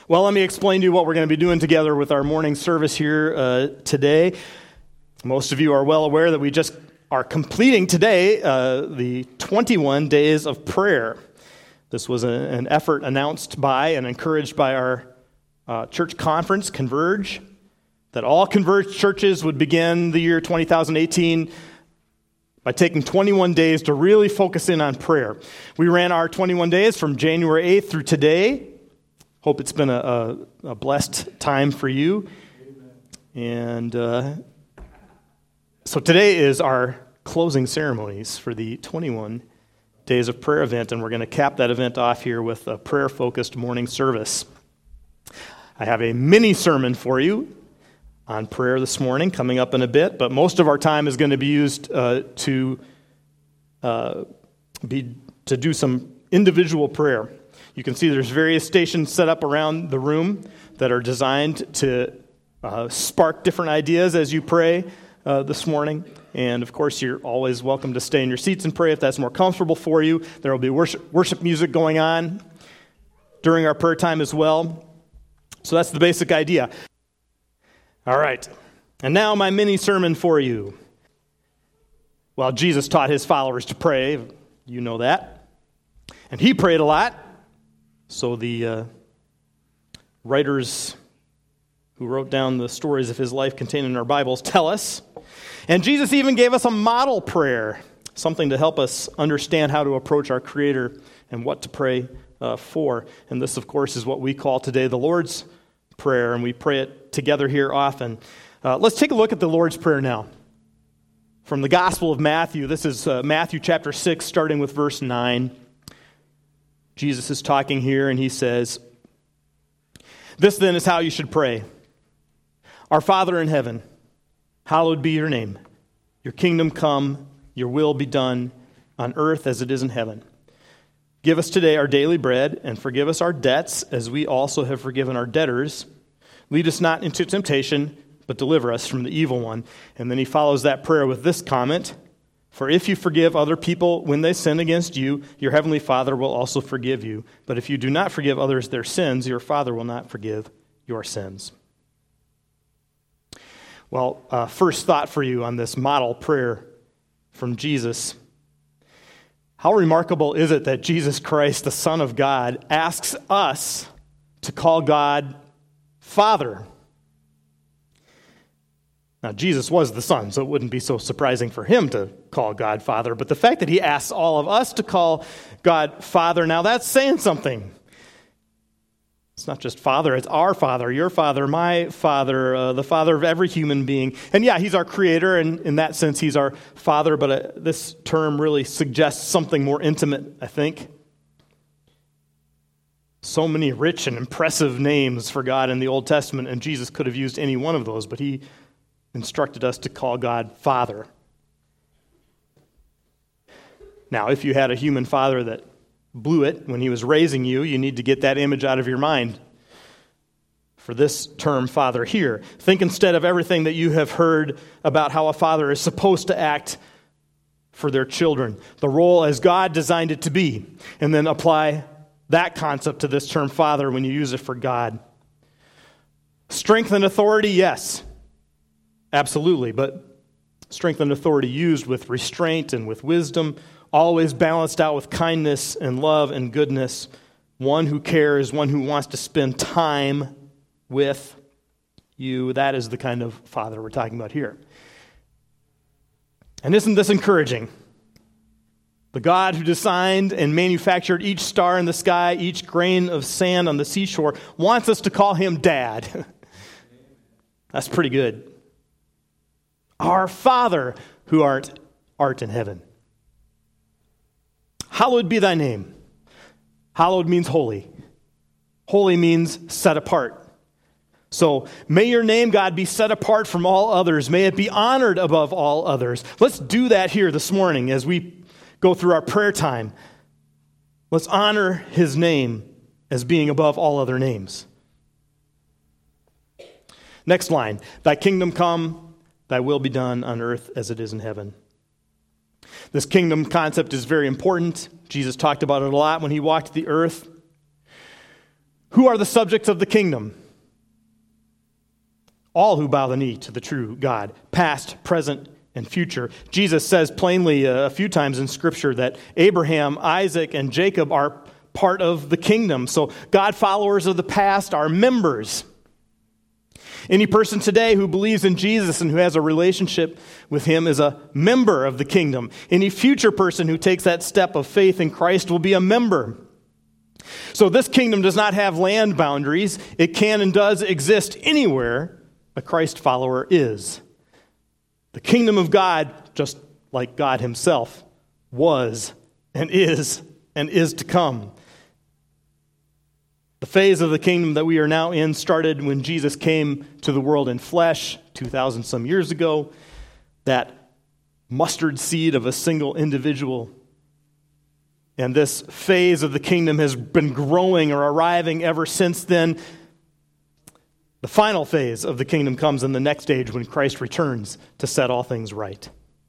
Well, let me explain to you what we're going to be doing together with our morning service here today. Most of you are well aware that we just are completing today the 21 days of prayer. This was an effort announced by and encouraged by our church conference, Converge, that all Converge churches would begin the year 2018 by taking 21 days to really focus in on prayer. We ran our 21 days from January 8th through today. Hope it's been a blessed time for you. And so today is our closing ceremonies for the 21 Days of Prayer event, and we're going to cap that event off here with a prayer-focused morning service. I have a mini sermon for you on prayer this morning coming up in a bit, but most of our time is going to be used to do some individual prayer. You can see there's various stations set up around the room that are designed to spark different ideas as you pray this morning. And, of course, you're always welcome to stay in your seats and pray if that's more comfortable for you. There will be worship music going on during our prayer time as well. So that's the basic idea. All right. And now my mini sermon for you. Well, Jesus taught his followers to pray. You know that. And he prayed a lot. So the writers who wrote down the stories of his life contained in our Bibles tell us. And Jesus even gave us a model prayer, something to help us understand how to approach our Creator and what to pray for. And this, of course, is what we call today the Lord's Prayer, and we pray it together here often. Let's take a look at the Lord's Prayer now. From the Gospel of Matthew, this is Matthew chapter 6, starting with verse 9. Jesus is talking here, and he says, "This then is how you should pray. Our Father in heaven, hallowed be your name. Your kingdom come, your will be done on earth as it is in heaven. Give us today our daily bread, and forgive us our debts as we also have forgiven our debtors. Lead us not into temptation, but deliver us from the evil one." And then he follows that prayer with this comment, "For if you forgive other people when they sin against you, your heavenly Father will also forgive you. But if you do not forgive others their sins, your Father will not forgive your sins." Well, first thought for you on this model prayer from Jesus. How remarkable is it that Jesus Christ, the Son of God, asks us to call God Father? Now, Jesus was the Son, so it wouldn't be so surprising for him to call God Father. But the fact that he asks all of us to call God Father, now that's saying something. It's not just Father, it's our Father, your Father, my Father, the Father of every human being. And yeah, he's our Creator, and in that sense, he's our Father, but this term really suggests something more intimate, I think. So many rich and impressive names for God in the Old Testament, and Jesus could have used any one of those, but he instructed us to call God Father. Now, if you had a human father that blew it when he was raising you, you need to get that image out of your mind for this term Father here. Think instead of everything that you have heard about how a father is supposed to act for their children, the role as God designed it to be, and then apply that concept to this term Father when you use it for God. Strength and authority, yes. Absolutely, but strength and authority used with restraint and with wisdom, always balanced out with kindness and love and goodness. One who cares, one who wants to spend time with you. That is the kind of Father we're talking about here. And isn't this encouraging? The God who designed and manufactured each star in the sky, each grain of sand on the seashore, wants us to call him Dad. That's pretty good. Our Father who art in heaven. Hallowed be thy name. Hallowed means holy. Holy means set apart. So may your name, God, be set apart from all others. May it be honored above all others. Let's do that here this morning as we go through our prayer time. Let's honor his name as being above all other names. Next line. Thy kingdom come, thy will be done on earth as it is in heaven. This kingdom concept is very important. Jesus talked about it a lot when he walked the earth. Who are the subjects of the kingdom? All who bow the knee to the true God, past, present, and future. Jesus says plainly a few times in Scripture that Abraham, Isaac, and Jacob are part of the kingdom. So God followers of the past are members. Any person today who believes in Jesus and who has a relationship with him is a member of the kingdom. Any future person who takes that step of faith in Christ will be a member. So this kingdom does not have land boundaries. It can and does exist anywhere a Christ follower is. The kingdom of God, just like God himself, was and is to come. The phase of the kingdom that we are now in started when Jesus came to the world in flesh 2,000 some years ago. That mustard seed of a single individual. And this phase of the kingdom has been growing or arriving ever since then. The final phase of the kingdom comes in the next age when Christ returns to set all things right.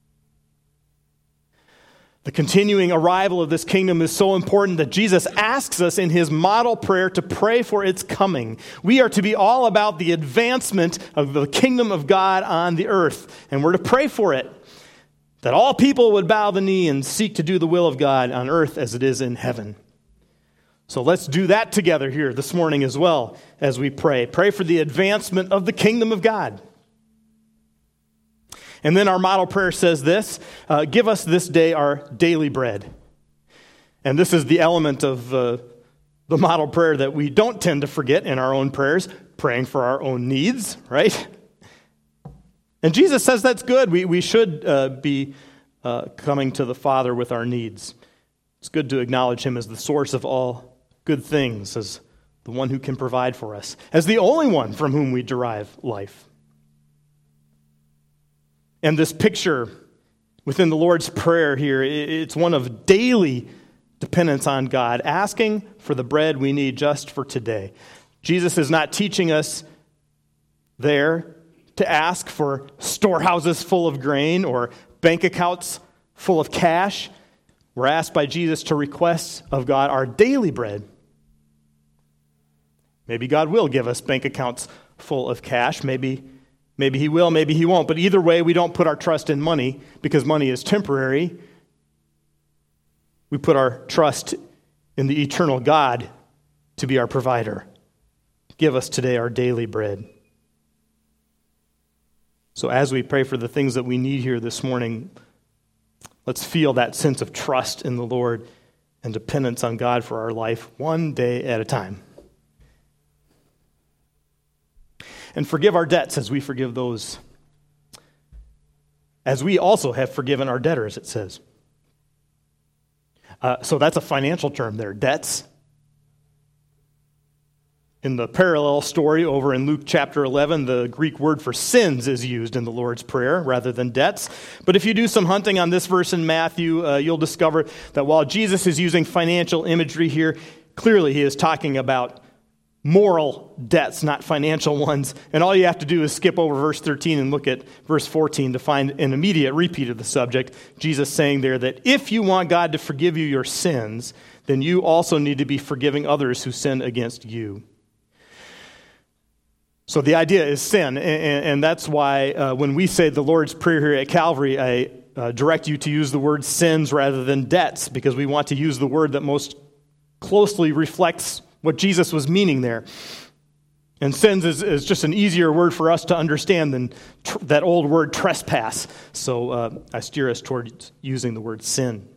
The continuing arrival of this kingdom is so important that Jesus asks us in his model prayer to pray for its coming. We are to be all about the advancement of the kingdom of God on the earth, and we're to pray for it, that all people would bow the knee and seek to do the will of God on earth as it is in heaven. So let's do that together here this morning as well as we pray. Pray for the advancement of the kingdom of God. And then our model prayer says this, give us this day our daily bread. And this is the element of the model prayer that we don't tend to forget in our own prayers, praying for our own needs, right? And Jesus says that's good. We should be coming to the Father with our needs. It's good to acknowledge him as the source of all good things, as the one who can provide for us, as the only one from whom we derive life. And this picture within the Lord's Prayer here, it's one of daily dependence on God, asking for the bread we need just for today. Jesus is not teaching us there to ask for storehouses full of grain or bank accounts full of cash. We're asked by Jesus to request of God our daily bread. Maybe God will give us bank accounts full of cash. Maybe he will, maybe he won't. But either way, we don't put our trust in money because money is temporary. We put our trust in the eternal God to be our provider. Give us today our daily bread. So as we pray for the things that we need here this morning, let's feel that sense of trust in the Lord and dependence on God for our life one day at a time. And forgive our debts as we forgive those, as we also have forgiven our debtors, it says. So that's a financial term there, debts. In the parallel story over in Luke chapter 11, the Greek word for sins is used in the Lord's Prayer rather than debts. But if you do some hunting on this verse in Matthew, you'll discover that while Jesus is using financial imagery here, clearly he is talking about moral debts, not financial ones. And all you have to do is skip over verse 13 and look at verse 14 to find an immediate repeat of the subject. Jesus saying there that if you want God to forgive you your sins, then you also need to be forgiving others who sin against you. So the idea is sin, and that's why when we say the Lord's Prayer here at Calvary, I direct you to use the word sins rather than debts, because we want to use the word that most closely reflects what Jesus was meaning there. And sins is just an easier word for us to understand than that old word trespass. So I steer us towards using the word sin.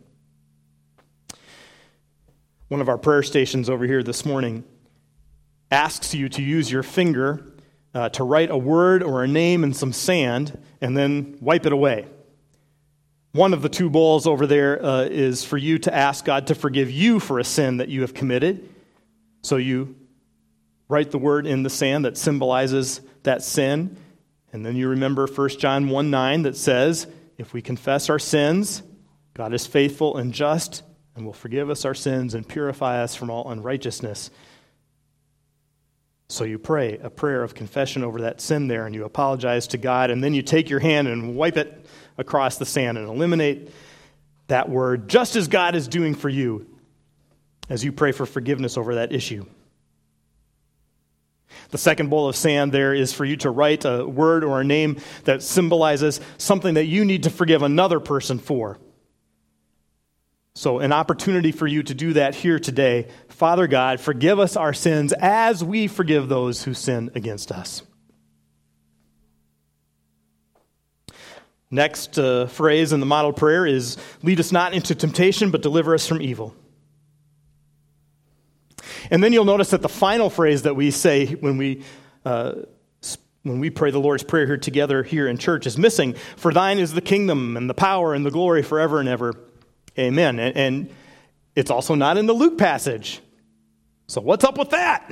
One of our prayer stations over here this morning asks you to use your finger to write a word or a name in some sand and then wipe it away. One of the two bowls over there is for you to ask God to forgive you for a sin that you have committed. So you write the word in the sand that symbolizes that sin. And then you remember 1 John 1:9 that says, if we confess our sins, God is faithful and just and will forgive us our sins and purify us from all unrighteousness. So you pray a prayer of confession over that sin there, and you apologize to God, and then you take your hand and wipe it across the sand and eliminate that word, just as God is doing for you as you pray for forgiveness over that issue. The second bowl of sand there is for you to write a word or a name that symbolizes something that you need to forgive another person for. So an opportunity for you to do that here today. Father God, forgive us our sins as we forgive those who sin against us. Next phrase in the model prayer is, lead us not into temptation, but deliver us from evil. And then you'll notice that the final phrase that we say when we pray the Lord's Prayer here together here in church is missing. For thine is the kingdom and the power and the glory forever and ever. Amen. And it's also not in the Luke passage. So what's up with that?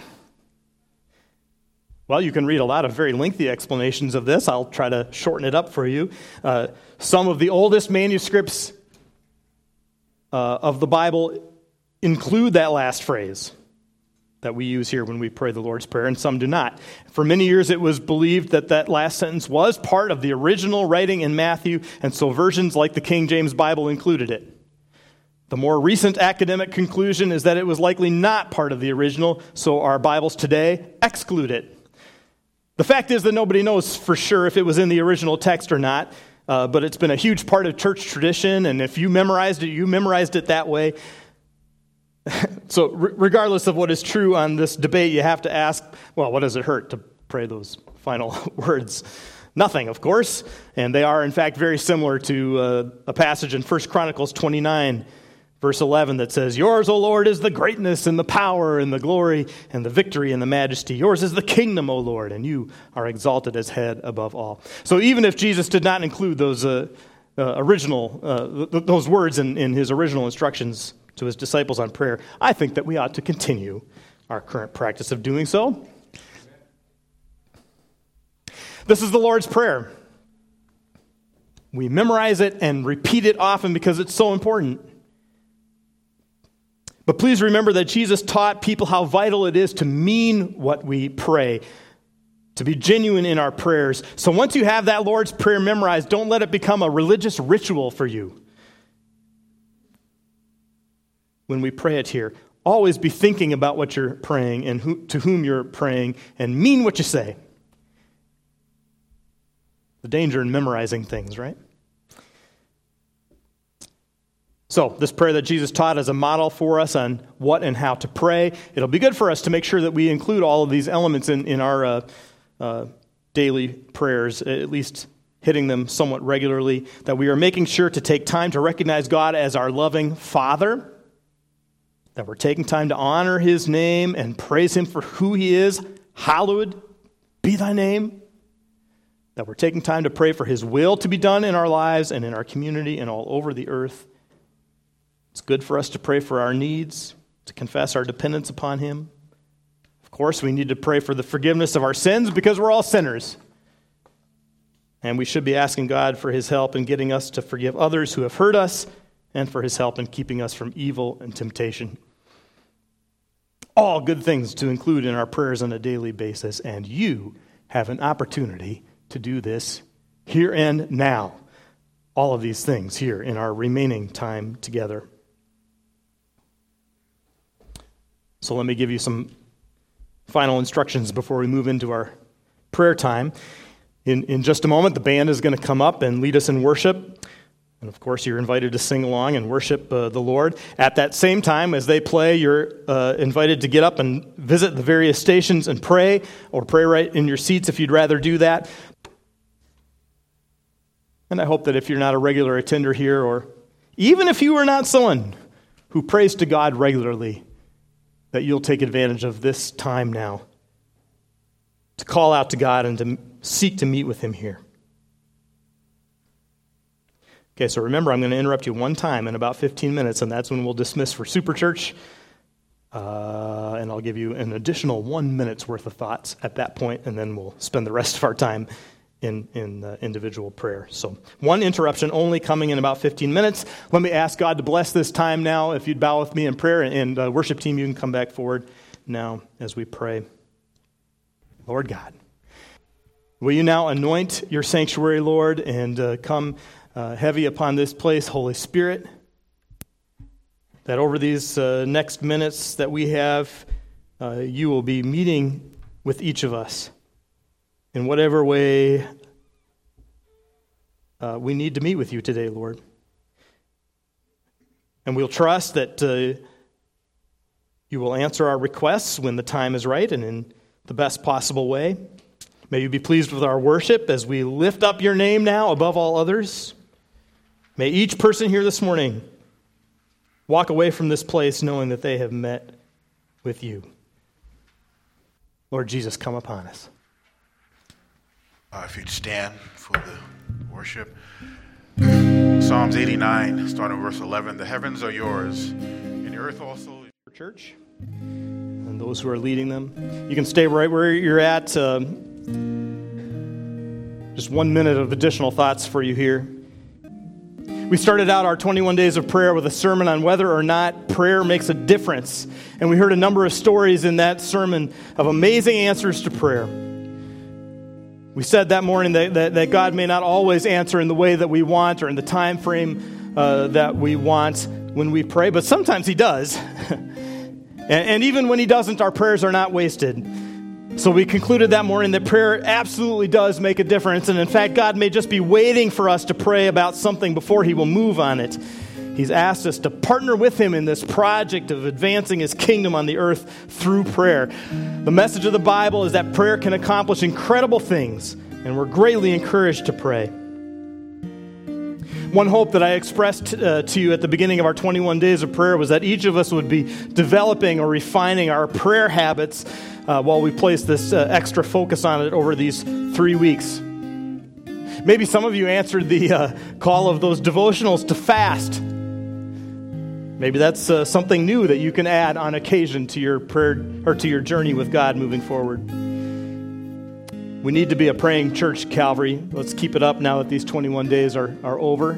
Well, you can read a lot of very lengthy explanations of this. I'll try to shorten it up for you. Some of the oldest manuscripts of the Bible include that last phrase that we use here when we pray the Lord's Prayer, and some do not. For many years, it was believed that that last sentence was part of the original writing in Matthew, and so versions like the King James Bible included it. The more recent academic conclusion is that it was likely not part of the original, so our Bibles today exclude it. The fact is that nobody knows for sure if it was in the original text or not, but it's been a huge part of church tradition, and if you memorized it, you memorized it that way. So regardless of what is true on this debate, you have to ask, well, what does it hurt to pray those final words? Nothing, of course, and they are, in fact, very similar to a passage in 1 Chronicles 29, verse 11 that says, yours, O Lord, is the greatness and the power and the glory and the victory and the majesty. Yours is the kingdom, O Lord, and you are exalted as head above all. So even if Jesus did not include those those words in his original instructions to his disciples on prayer, I think that we ought to continue our current practice of doing so. This is the Lord's Prayer. We memorize it and repeat it often because it's so important. But please remember that Jesus taught people how vital it is to mean what we pray, to be genuine in our prayers. So once you have that Lord's Prayer memorized, don't let it become a religious ritual for you. When we pray it here, always be thinking about what you're praying and to whom you're praying, and mean what you say. The danger in memorizing things, right? So, this prayer that Jesus taught is a model for us on what and how to pray. It'll be good for us to make sure that we include all of these elements in our daily prayers, at least hitting them somewhat regularly, that we are making sure to take time to recognize God as our loving Father, that we're taking time to honor his name and praise him for who he is. Hallowed be thy name. That we're taking time to pray for his will to be done in our lives and in our community and all over the earth. It's good for us to pray for our needs, to confess our dependence upon him. Of course, we need to pray for the forgiveness of our sins because we're all sinners. And we should be asking God for his help in getting us to forgive others who have hurt us and for his help in keeping us from evil and temptation. All good things to include in our prayers on a daily basis, and you have an opportunity to do this here and now. All of these things here in our remaining time together. So let me give you some final instructions before we move into our prayer time. In just a moment, the band is going to come up and lead us in worship. And of course, you're invited to sing along and worship the Lord. At that same time, as they play, you're invited to get up and visit the various stations and pray, or pray right in your seats if you'd rather do that. And I hope that if you're not a regular attender here, or even if you are not someone who prays to God regularly, that you'll take advantage of this time now to call out to God and to seek to meet with him here. Okay, so remember, I'm going to interrupt you one time in about 15 minutes, and that's when we'll dismiss for Super Church. And I'll give you an additional 1 minute's worth of thoughts at that point, and then we'll spend the rest of our time in individual prayer. So one interruption only coming in about 15 minutes. Let me ask God to bless this time now. If you'd bow with me in prayer, and worship team, you can come back forward now as we pray. Lord God, will you now anoint your sanctuary, Lord, and come heavy upon this place, Holy Spirit, that over these next minutes that we have, you will be meeting with each of us in whatever way we need to meet with you today, Lord. And we'll trust that you will answer our requests when the time is right and in the best possible way. May you be pleased with our worship as we lift up your name now above all others. May each person here this morning walk away from this place knowing that they have met with you. Lord Jesus, come upon us. If you'd stand for the worship. Psalms 89, starting verse 11. The heavens are yours, and the earth also. Church, and those who are leading them. You can stay right where you're at. Just 1 minute of additional thoughts for you here. We started out our 21 days of prayer with a sermon on whether or not prayer makes a difference. And we heard a number of stories in that sermon of amazing answers to prayer. We said that morning that God may not always answer in the way that we want or in the time frame that we want when we pray, but sometimes he does. And even when he doesn't, our prayers are not wasted. So we concluded that morning that prayer absolutely does make a difference. And in fact, God may just be waiting for us to pray about something before he will move on it. He's asked us to partner with him in this project of advancing his kingdom on the earth through prayer. The message of the Bible is that prayer can accomplish incredible things, and we're greatly encouraged to pray. One hope that I expressed to you at the beginning of our 21 days of prayer was that each of us would be developing or refining our prayer habits while we place this extra focus on it over these 3 weeks. Maybe some of you answered the call of those devotionals to fast. Maybe that's something new that you can add on occasion to your prayer or to your journey with God moving forward. We need to be a praying church, Calvary. Let's keep it up now that these 21 days are over.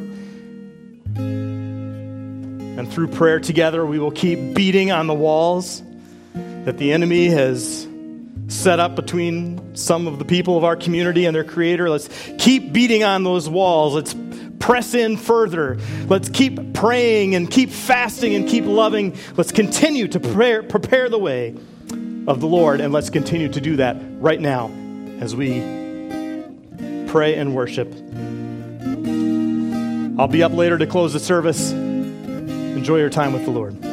And through prayer together, we will keep beating on the walls that the enemy has set up between some of the people of our community and their Creator. Let's keep beating on those walls. Let's press in further. Let's keep praying and keep fasting and keep loving. Let's continue to prepare the way of the Lord, and let's continue to do that right now as we pray and worship. I'll be up later to close the service. Enjoy your time with the Lord.